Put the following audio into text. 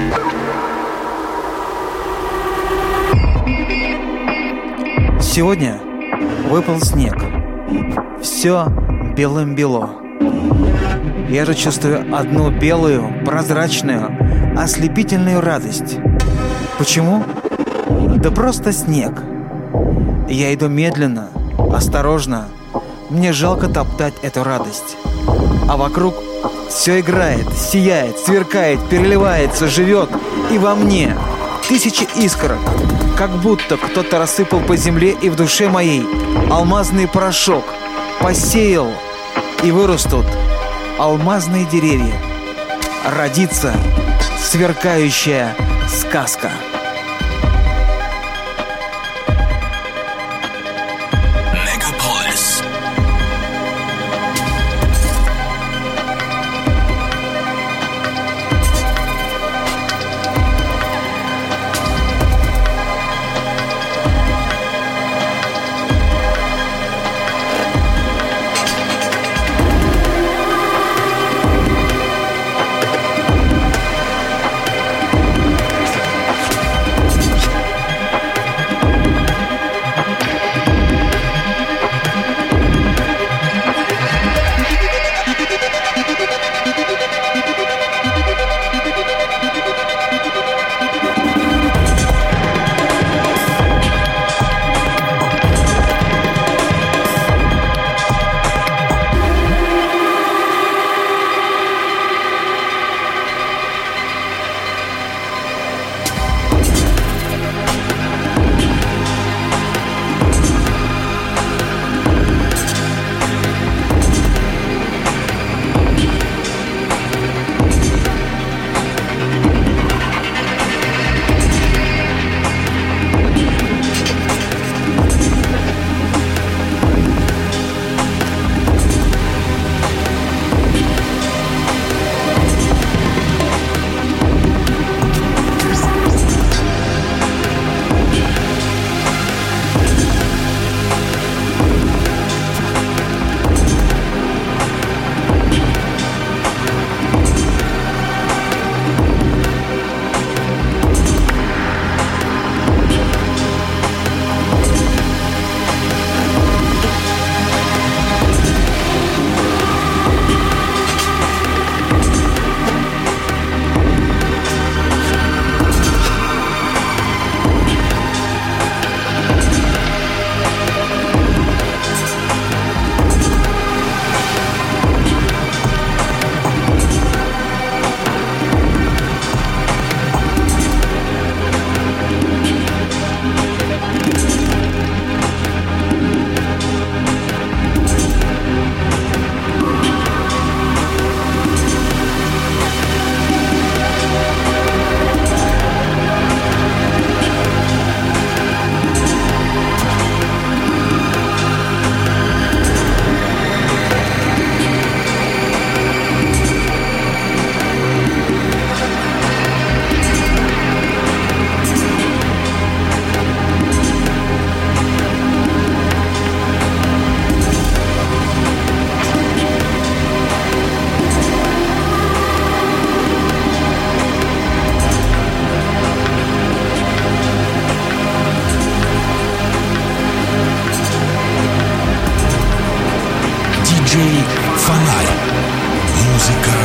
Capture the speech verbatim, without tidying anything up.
Сегодня выпал снег. Все белым-бело. Я же чувствую одну белую, прозрачную, ослепительную радость. Почему? Да просто снег. Я иду медленно, осторожно. Мне жалко топтать эту радость. А вокруг все играет, сияет, сверкает, переливается, живет. И во мне тысячи искорок. Как будто кто-то рассыпал по земле, и в душе моей алмазный порошок посеял, и вырастут алмазные деревья. Родится сверкающая сказка. Фонарь. Музыка